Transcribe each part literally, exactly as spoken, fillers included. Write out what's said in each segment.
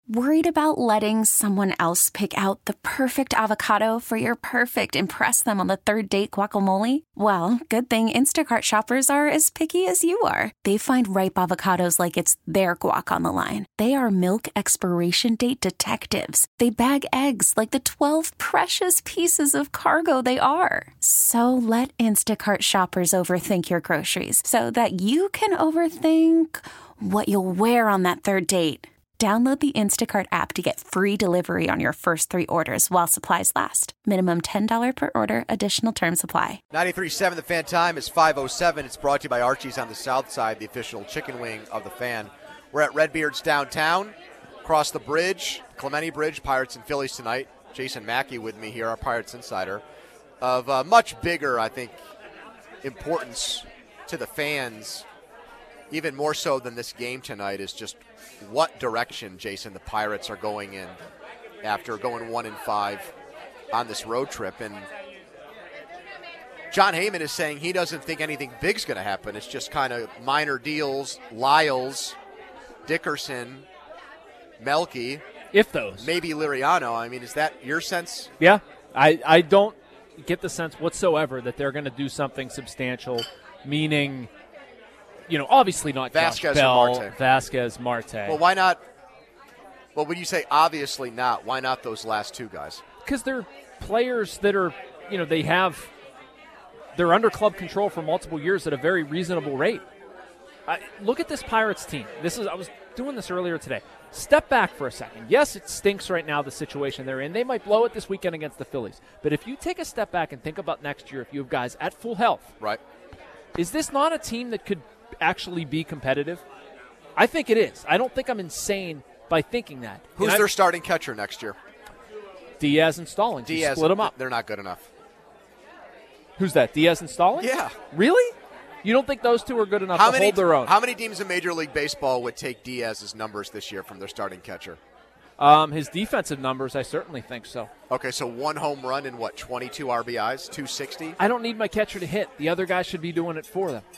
Worried about letting someone else pick out the perfect avocado for your perfect impress them on the third date guacamole? Well, good thing Instacart shoppers are as picky as you are. They find ripe avocados like it's their guac on the line. They are milk expiration date detectives. They bag eggs like the twelve precious pieces of cargo they are. So let Instacart shoppers overthink your groceries so that you can overthink what you'll wear on that third date. Download the Instacart app to get free delivery on your first three orders while supplies last. Minimum ten dollars per order. Additional terms apply. ninety-three point seven The Fan time is five oh seven. It's brought to you by Archie's on the South Side, the official chicken wing of the Fan. We're at Redbeard's downtown, across the bridge, Clemente Bridge, Pirates and Phillies tonight. Jason Mackey with me here, our Pirates insider. Of uh, much bigger, I think, importance to the fans, even more so than this game tonight, is just what direction, Jason, the Pirates are going in after going one and five on this road trip. And John Heyman is saying he doesn't think anything big's going to happen. It's just kind of minor deals, Lyles, Dickerson, Melky. If those. Maybe Liriano. I mean, is that your sense? Yeah. I, I don't get the sense whatsoever that they're going to do something substantial, meaning – you know, obviously not Vasquez Josh Bell, or Marte. Vasquez, Marte. Well, why not? Well, when you say obviously not, why not those last two guys? Because they're players that are, you know, they have, they're under club control for multiple years at a very reasonable rate. I, look at this Pirates team. This is I was doing this earlier today. Step back for a second. Yes, it stinks right now, the situation they're in. They might blow it this weekend against the Phillies. But if you take a step back and think about next year, if you have guys at full health, right? Is this not a team that could actually be competitive? I think it is. I don't think I'm insane by thinking that. Who's their starting catcher next year? Diaz and Stallings. Diaz, you split them up. They're not good enough. Who's that? Diaz and Stallings? Yeah. Really? You don't think those two are good enough how to many, hold their own? How many teams in Major League Baseball would take Diaz's numbers this year from their starting catcher? Um, his defensive numbers, I certainly think so. Okay, so one home run and what, twenty-two R B Is, two sixty? I don't need my catcher to hit. The other guy should be doing it for them.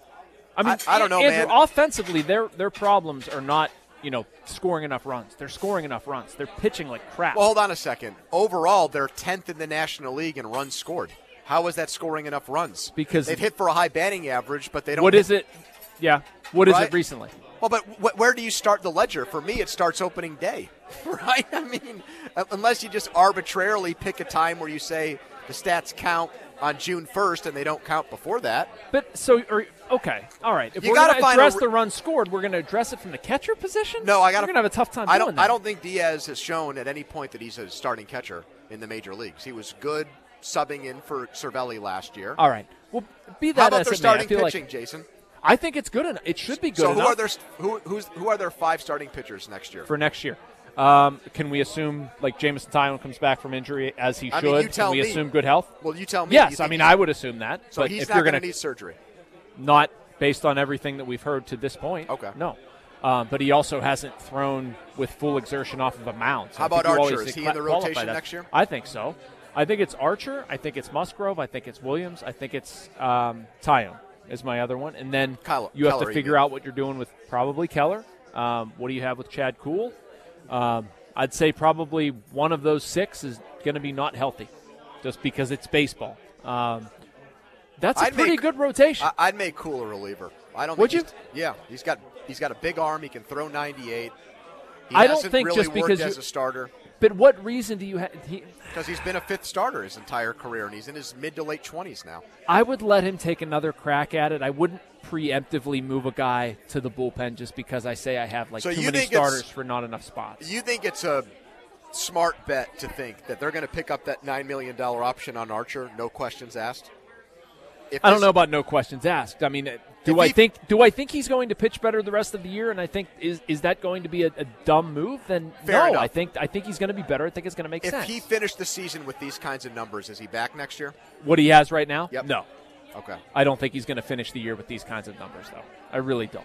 I mean, I, I don't know, Andrew, man. Offensively, their their problems are not, you know, scoring enough runs. They're scoring enough runs. They're pitching like crap. Well, hold on a second. Overall, they're tenth in the National League in runs scored. How is that scoring enough runs? Because they've hit for a high batting average, but they don't. What hit. is it? Yeah. What is right? it recently? Well, but wh- where do you start the ledger? For me, it starts opening day, right? I mean, unless you just arbitrarily pick a time where you say the stats count on June first and they don't count before that. But so, or, okay, all right. If You we're gotta going to find a address re- the run scored, we're going to address it from the catcher position? No, I got. We're going to have a tough time I doing don't. that. I don't think Diaz has shown at any point that he's a starting catcher in the major leagues. He was good subbing in for Cervelli last year. All right. Well, be that How about as their it may, I starting feel pitching, like, Jason? I think it's good enough. It should be good so enough. who are their who who's who are their five starting pitchers next year? For next year. Um, can we assume like Jameson Tyon comes back from injury as he I should? mean, you tell can we me. assume good health? Well, you tell me. Yes, You I think mean he's- I would assume that. So but he's if not you're going gonna to need surgery. Not based on everything that we've heard to this point. Okay. No. Um, but he also hasn't thrown with full exertion off of a mound. So How I think about you always Archer? Is he cla- in the qualify rotation that. next year? I think so. I think it's Archer. I think it's Musgrove. I think it's Williams. I think it's um, Tyon is my other one. And then Keller- you have Keller, to you figure mean. out what you're doing with probably Keller. Um, what do you have with Chad Kuhl? Um, I'd say probably one of those six is going to be not healthy just because it's baseball. Um, that's a I'd pretty make- good rotation. I, I'd make Cool a reliever. I don't. Would think you? he's- Yeah, he's got he's got a big arm. He can throw ninety-eight. He I don't hasn't think really just worked because as you- a starter. But what reason do you have? Because he's been a fifth starter his entire career, and he's in his mid to late twenties now. I would let him take another crack at it. I wouldn't preemptively move a guy to the bullpen just because I say I have like So too you many think it's- starters for not enough spots. You think it's a smart bet to think that they're going to pick up that nine million dollars option on Archer, no questions asked? If I don't this- know about no questions asked. I mean, do If I he- think do I think he's going to pitch better the rest of the year? And I think is is that going to be a, a dumb move? Then Fair no. enough. I think I think he's going to be better. I think it's going to make If sense. he finished the season with these kinds of numbers, is he back next year? What he has right now? Yep. No. Okay. I don't think he's going to finish the year with these kinds of numbers, though. I really don't.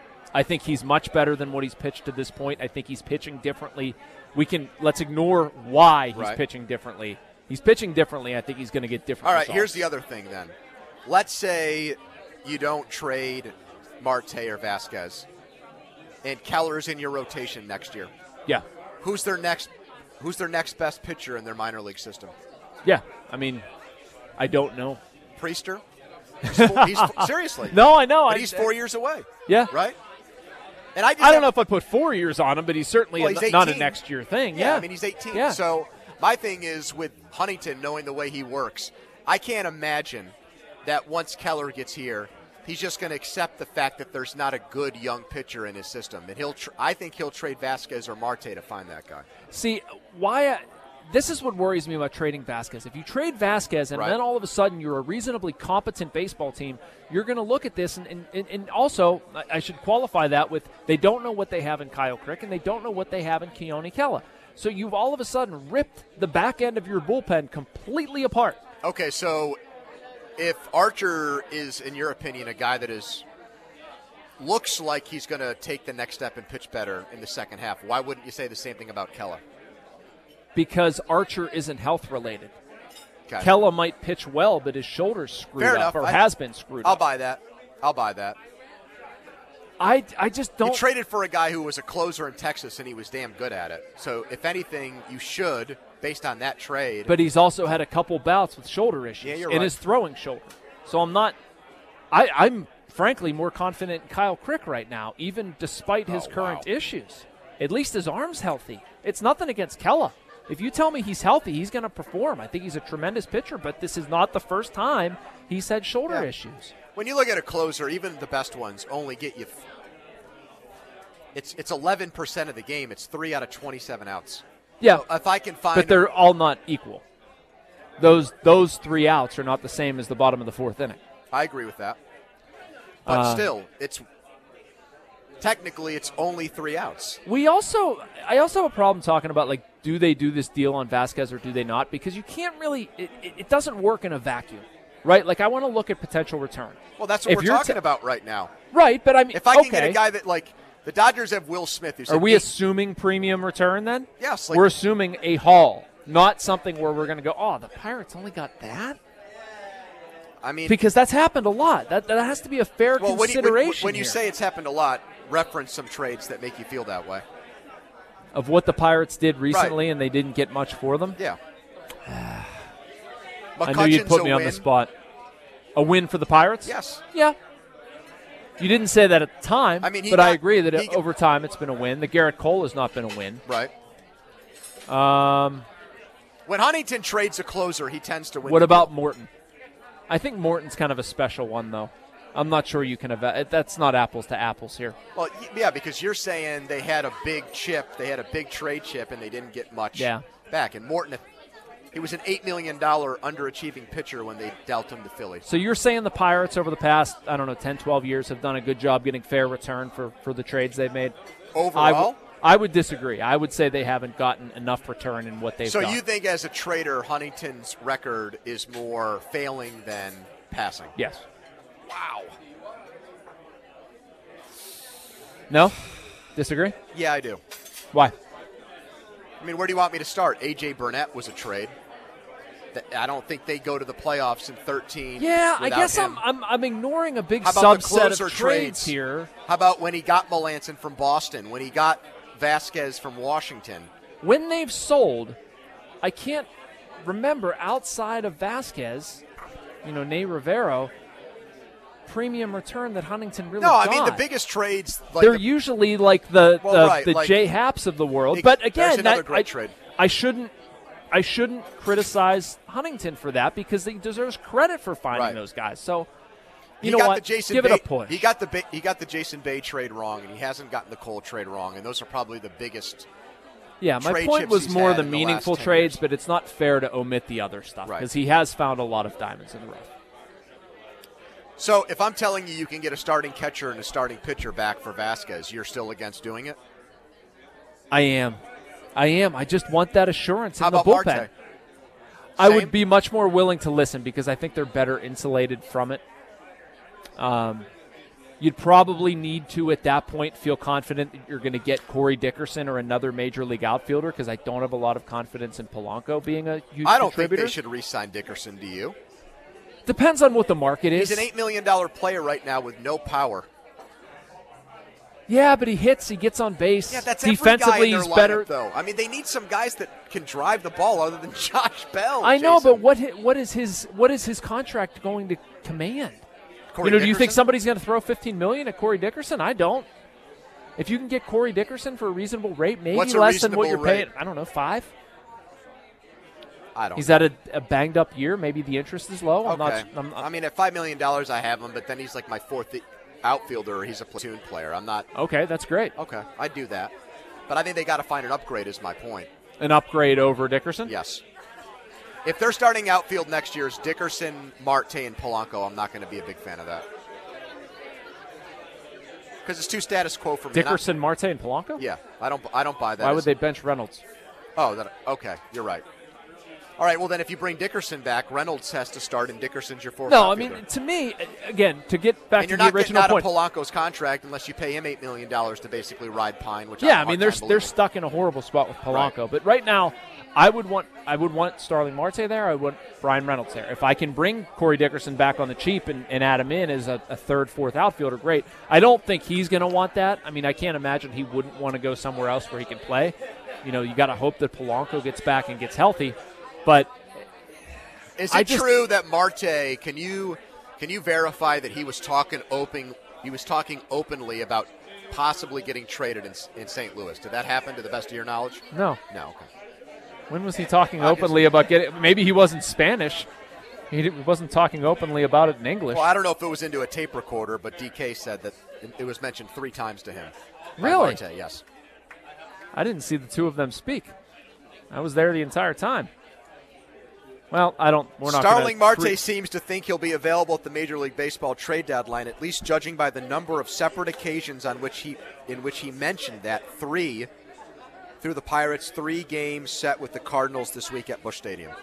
I think he's much better than what he's pitched to this point. I think he's pitching differently. We can let's ignore why he's Right. pitching differently. He's pitching differently. I think he's going to get different. All right, results. here's the other thing then. Let's say you don't trade Marte or Vasquez, and Keller's in your rotation next year. Yeah. Who's their next? Who's their next best pitcher in their minor league system? Yeah. I mean, I don't know. Priester. He's four, he's four, seriously. No, I know. But I, he's four years away. Yeah. Right. And I, just I don't have, know if I put four years on him, but he's certainly well, a, he's not a eighteen. next year thing. Yeah, Yeah. I mean, he's eighteen. Yeah. So my thing is with Huntington, knowing the way he works, I can't imagine that once Keller gets here, he's just going to accept the fact that there's not a good young pitcher in his system. And he'll, tr- I think he'll trade Vasquez or Marte to find that guy. See, why I, this is what worries me about trading Vasquez. If you trade Vasquez and Right. then all of a sudden you're a reasonably competent baseball team, you're going to look at this, and, and, and also I should qualify that with they don't know what they have in Kyle Crick and they don't know what they have in Keone Kela. So you've all of a sudden ripped the back end of your bullpen completely apart. Okay, so if Archer is, in your opinion, a guy that is looks like he's going to take the next step and pitch better in the second half, why wouldn't you say the same thing about Kela? Because Archer isn't health related. Okay. Kela might pitch well, but his shoulder's screwed Fair up enough. or I- has been screwed I'll up. buy that. I'll buy that. I, I just don't. You traded for a guy who was a closer in Texas, and he was damn good at it. So, if anything, you should, based on that trade. But he's also had a couple bouts with shoulder issues Yeah, you're in right. his throwing shoulder. So I'm not I, I'm frankly more confident in Kyle Crick right now, even despite his Oh, current wow. issues. At least his arm's healthy. It's nothing against Kela. If you tell me he's healthy, he's going to perform. I think he's a tremendous pitcher, but this is not the first time he's had shoulder Yeah. issues. When you look at a closer, even the best ones only get you. F- it's it's eleven percent of the game. It's three out of twenty-seven outs. Yeah, So if I can find, but they're all not equal. Those those three outs are not the same as the bottom of the fourth inning. I agree with that. But Uh, still, it's technically it's only three outs. We also, I also have a problem talking about, like, do they do this deal on Vasquez or do they not? Because you can't really, it, it, it doesn't work in a vacuum, right? Like, I want to look at potential return. Well, that's what If we're you're talking ta- about right now. Right, but I mean, If I can okay. get a guy that, like, the Dodgers have Will Smith, who's Are an we eight- assuming premium return then? Yes, like- we're assuming a haul, not something where we're going to go, oh, the Pirates only got that? I mean, Because that's happened a lot. That that has to be a fair well, when you, consideration when, when you here say it's happened a lot, reference some trades that make you feel that way. of what the Pirates did recently, and they didn't get much for them. Yeah. I knew you'd McCutcheon's put a me on the win. spot. A win for the Pirates? Yes. Yeah. You didn't say that at the time, I mean, he but I got- agree that he got- over time it's been a win. The Garrett Cole has not been a win. Right. Um, When Huntington trades a closer, he tends to win. what the about deal. Morton? I think Morton's kind of a special one, though. I'm not sure you can have that's not apples to apples here. Well, y- yeah, because you're saying they had a big chip, they had a big trade chip, and they didn't get much Yeah. back. And Morton, he was an eight million dollars underachieving pitcher when they dealt him to Philly. So you're saying the Pirates over the past, I don't know, ten, twelve years have done a good job getting fair return for, for the trades they've made? I Overall? would- I would disagree. I would say they haven't gotten enough return in what they've So done. you think as a trader, Huntington's record is more failing than passing? Yes. Wow. No? Disagree? Yeah, I do. Why? I mean, where do you want me to start? A J Burnett was a trade. Th- I don't think they go to the playoffs in thirteen. Yeah, I without guess him. I'm, I'm I'm ignoring a big How about the subset closer of trades trades? here. How about when he got Melanson from Boston? When he got Vasquez from Washington? When they've sold, I can't remember outside of Vasquez, you know, Ney Rivero, premium return that Huntington really No, got. I mean the biggest trades. Like They're the, usually like the Well, the, right, the like- J Haps of the world. Ex- But there's again, another that, great I, trade. I shouldn't I shouldn't criticize Huntington for that because he deserves credit for finding Right. those guys. So you he know got what? the Jason Give Bay, it a push. He got the Bay, he got the Jason Bay trade wrong, and he hasn't gotten the Cole trade wrong, and those are probably the biggest. Yeah, my trade point chips was he's more had the in the last meaningful ten trades, years. but it's not fair to omit the other stuff Right. because he has found a lot of diamonds in the rough. So if I'm telling you you can get a starting catcher and a starting pitcher back for Vasquez, you're still against doing it? I am. I am. I just want that assurance How in the about bullpen. Marte? I Same? would be much more willing to listen because I think they're better insulated from it. Um, you'd probably need to, at that point, feel confident that you're going to get Corey Dickerson or another major league outfielder because I don't have a lot of confidence in Polanco being a huge I don't think contributor. they should re-sign Dickerson. Do you? Depends on what the market is. He's an eight million dollars player right now with no power. Yeah, but he hits. He gets on base. Yeah, that's defensively. Every guy in He's their better. lineup, though. I mean, they need some guys that can drive the ball other than Josh Bell. I know, Jason. but what hi- what is his what is his contract going to command? Corey you know, do you think Dickerson? somebody's going to throw fifteen million dollars at Corey Dickerson? I don't. If you can get Corey Dickerson for a reasonable rate, maybe What's a less than what you're reasonable rate? paying. I don't know, five. I don't. He's know. at a, a banged up year. Maybe the interest is low. I'm Okay. not. I'm, I mean, at five million dollars, I have him, but then he's like my fourth outfielder. He's a platoon player. I'm not. okay, that's great. Okay, I'd do that, but I think they got to find an upgrade. Is my point. An upgrade over Dickerson. Yes. If they're starting outfield next year, is Dickerson, Marte, and Polanco, I'm not going to be a big fan of that. Because it's too status quo for me. Dickerson, Marte, and Polanco. Yeah, I don't. I don't buy that. Why as- would they bench Reynolds? Oh, that, okay. You're right. All right. Well, then, if you bring Dickerson back, Reynolds has to start, and Dickerson's your fourth. No, I outfielder. mean, to me, again, to get back and to you're the not getting original out point. of Polanco's contract unless you pay him eight million dollars to basically ride Pine. Which I yeah, have I a mean, hard they're time they're believing. stuck in a horrible spot with Polanco. Right. But right now, I would want I would want Starling Marte there. I would Brian Reynolds there. If I can bring Corey Dickerson back on the cheap and, and add him in as a, a third, fourth outfielder, great. I don't think he's going to want that. I mean, I can't imagine he wouldn't want to go somewhere else where he can play. You know, you got to hope that Polanco gets back and gets healthy. But Is I it just- true that Marte? Can you can you verify that he was talking open? He was talking openly about possibly getting traded in, in Saint Louis. Did that happen to the best of your knowledge? no, No. Okay. when was he talking Obviously. openly about getting? Maybe he wasn't Spanish. He didn't- wasn't talking openly about it in English. Well, I don't know if it was into a tape recorder, but D K said that it- it was mentioned three times to him. by Really? Marte, yes. I didn't see the two of them speak. I was there the entire time. Well, I don't. We're not. Starling gonna Marte pre- seems to think he'll be available at the Major League Baseball trade deadline, at least judging by the number of separate occasions on which he in which he mentioned that three through the Pirates' three games set with the Cardinals this week at Busch Stadium.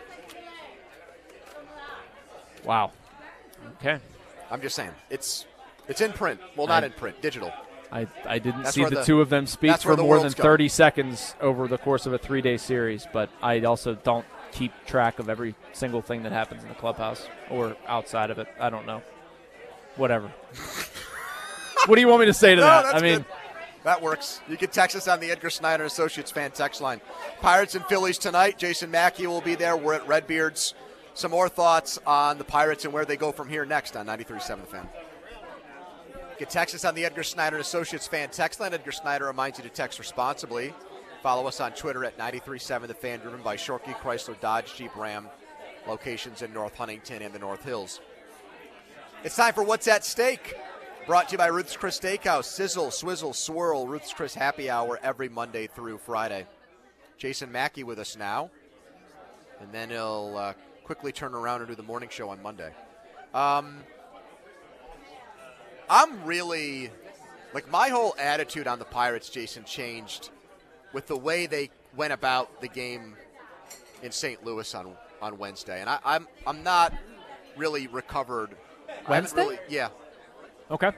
Wow. Okay. I'm just saying it's it's in print. Well, not I- in print, digital. I, I didn't That's see where the, the- two of them speak that's for where the more than world's thirty seconds over the course of a three-day series, but I also don't keep track of every single thing that happens in the clubhouse or outside of it. I don't know. Whatever. What do you want me to say to No, that? that's I mean, good. That works. You can text us on the Edgar Snyder Associates fan text line. Pirates and Phillies tonight. Jason Mackey will be there. We're at Redbeard's. Some more thoughts on the Pirates and where they go from here next on ninety-three point seven The Fan. You can text us on the Edgar Snyder Associates fan text line. Edgar Snyder reminds you to text responsibly. Follow us on Twitter at ninety-three point seven The Fan, driven by Shorkey, Chrysler, Dodge, Jeep, Ram. Locations in North Huntington and the North Hills. It's time for What's at Stake. Brought to you by Ruth's Chris Steakhouse. Sizzle, swizzle, swirl. Ruth's Chris Happy Hour every Monday through Friday. Jason Mackey with us now. And then he'll uh, quickly turn around and do the morning show on Monday. Um, I'm really, like, my whole attitude on the Pirates, Jason, changed with the way they went about the game in Saint Louis on on Wednesday. And I, I'm I'm not really recovered. I haven't Wednesday? Really, yeah. okay.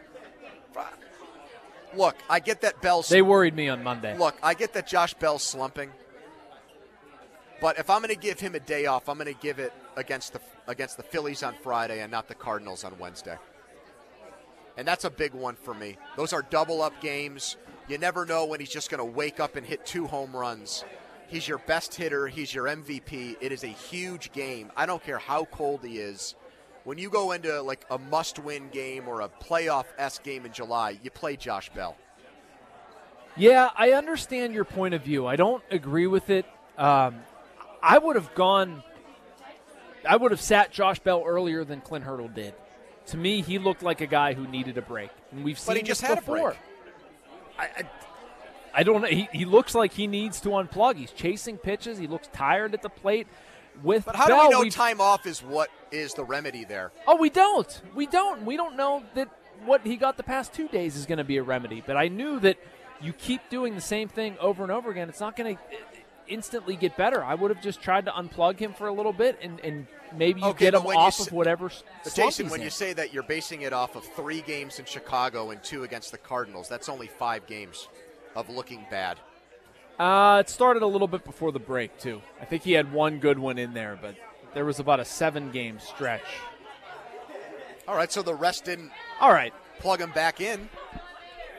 Look, I get that Bell's. They worried me on Monday. Look, I get that Josh Bell's slumping. But if I'm going to give him a day off, I'm going to give it against the against the Phillies on Friday and not the Cardinals on Wednesday. And that's a big one for me. Those are double-up games. You never know when he's just going to wake up and hit two home runs. He's your best hitter. He's your M V P. It is a huge game. I don't care how cold he is. When you go into like a must-win game or a playoff-esque game in July, you play Josh Bell. Yeah, I understand your point of view. I don't agree with it. Um, I would have gone – I would have sat Josh Bell earlier than Clint Hurdle did. To me, he looked like a guy who needed a break. And we've seen But he just this had a before. break. I, I, I don't know. He, he looks like he needs to unplug. He's chasing pitches. He looks tired at the plate. With But how Bell, do we know we've- time off is what is the remedy there? Oh, we don't. We don't. We don't know that what he got the past two days is going to be a remedy. But I knew that you keep doing the same thing over and over again, it's not going to instantly get better. I would have just tried to unplug him for a little bit and, and maybe you Okay, get but him when you off s- of whatever s- But slump Jason, he's when in. you say that you're basing it off of three games in Chicago and two against the Cardinals, that's only five games of looking bad. Uh, it started a little bit before the break, too. I think he had one good one in there, but there was about a seven-game stretch. All right, so the rest didn't All right. plug him back in.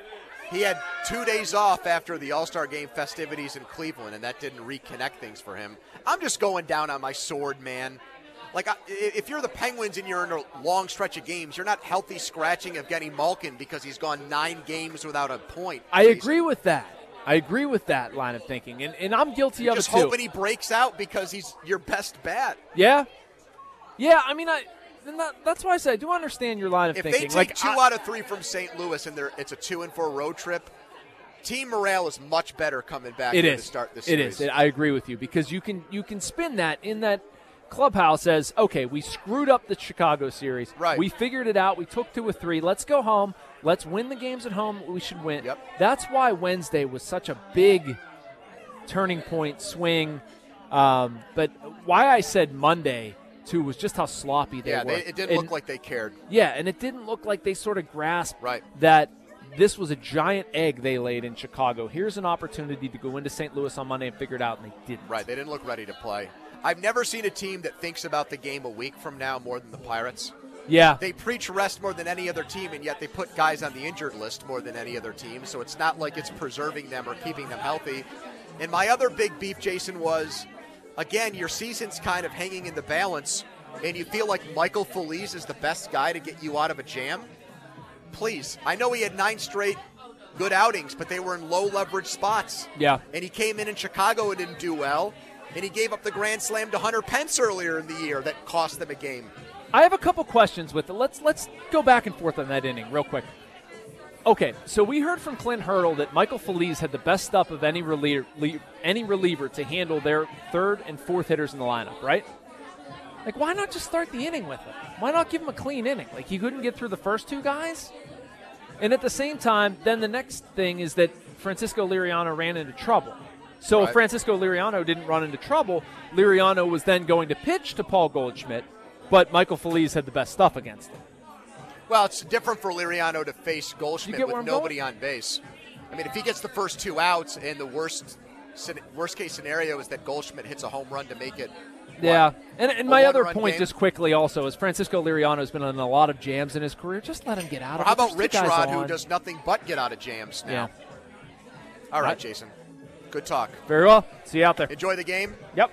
he had two days off after the All-Star Game festivities in Cleveland, and that didn't reconnect things for him. I'm just going down on my sword, man. Like, if you're the Penguins and you're in a long stretch of games, you're not healthy scratching Evgeny Malkin because he's gone nine games without a point. I agree with that. I agree with that line of thinking, and, and I'm guilty you're of it too. too. Just hoping he breaks out because he's your best bat. Yeah. Yeah, I mean, I that, that's why I said I do understand your line of if thinking. If they take like, two I, out of three from Saint Louis and it's a two and four road trip, team morale is much better coming back it here is. to start this it series. It is. I agree with you because you can you can spin that in that clubhouse as, okay, we screwed up the Chicago series. Right. We figured it out. We took two or three. Let's go home. Let's win the games at home. We should win. Yep. That's why Wednesday was such a big turning point swing. Um, but why I said Monday, too, was just how sloppy they yeah, were. Yeah, it didn't and, look like they cared. Yeah, and it didn't look like they sort of grasped right. that this was a giant egg they laid in Chicago. Here's an opportunity to go into Saint Louis on Monday and figure it out, and they didn't. Right, they didn't look ready to play. I've never seen a team that thinks about the game a week from now more than the Pirates. Yeah. They preach rest more than any other team, and yet they put guys on the injured list more than any other team, so it's not like it's preserving them or keeping them healthy. And my other big beef, Jason, was, again, your season's kind of hanging in the balance, and you feel like Michael Feliz is the best guy to get you out of a jam? Please. I know he had nine straight good outings, but they were in low-leverage spots. Yeah. And he came in in Chicago and didn't do well. And he gave up the grand slam to Hunter Pence earlier in the year that cost them a game. I have a couple questions with it. Let's let's go back and forth on that inning real quick. Okay, so we heard from Clint Hurdle that Michael Feliz had the best stuff of any reliever, any reliever to handle their third and fourth hitters in the lineup, right? Like, why not just start the inning with him? Why not give him a clean inning? Like, he couldn't get through the first two guys? And at the same time, then the next thing is that Francisco Liriano ran into trouble. So right. if Francisco Liriano didn't run into trouble, Liriano was then going to pitch to Paul Goldschmidt, but Michael Feliz had the best stuff against him. Well, it's different for Liriano to face Goldschmidt with nobody going? on base. I mean, if he gets the first two outs and the worst worst case scenario is that Goldschmidt hits a home run to make it. Yeah, what, and, and my other point game? just quickly also is Francisco Liriano's been in a lot of jams in his career. Just let him get out or of how it. How about Just Rich Rod, Rod, who does nothing but get out of jams now? Yeah. All right, right, Jason. Good talk. Very well. See you out there. Enjoy the game. Yep.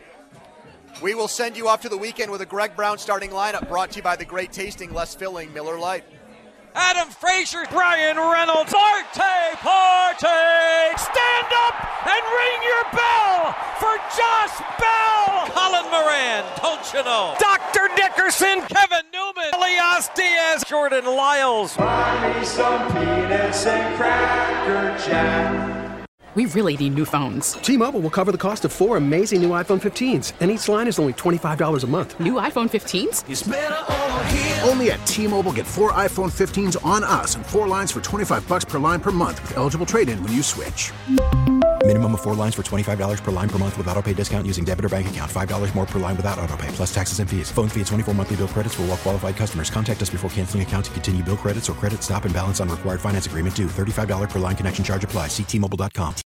We will send you off to the weekend with a Greg Brown starting lineup brought to you by the great tasting, less filling Miller Lite. Adam Frazier, Brian Reynolds, Arte Parte, stand up and ring your bell for Josh Bell, Colin Moran, don't you know, Doctor Dickerson, Kevin Newman, Elias Diaz, Jordan Lyles. Buy me some peanuts and Cracker Jack. We really need new phones. T-Mobile will cover the cost of four amazing new iPhone fifteens, and each line is only twenty-five dollars a month. New iPhone fifteens? It's better over here. Only at T-Mobile, get four iPhone fifteens on us and four lines for twenty-five dollars per line per month with eligible trade-in when you switch. Minimum of four lines for twenty-five dollars per line per month with autopay discount using debit or bank account. five dollars more per line without autopay, plus taxes and fees. Phone fee at twenty-four monthly bill credits for well-qualified customers. Contact us before canceling account to continue bill credits or credit stop and balance on required finance agreement due. thirty-five dollars per line connection charge applies. See T Mobile dot com.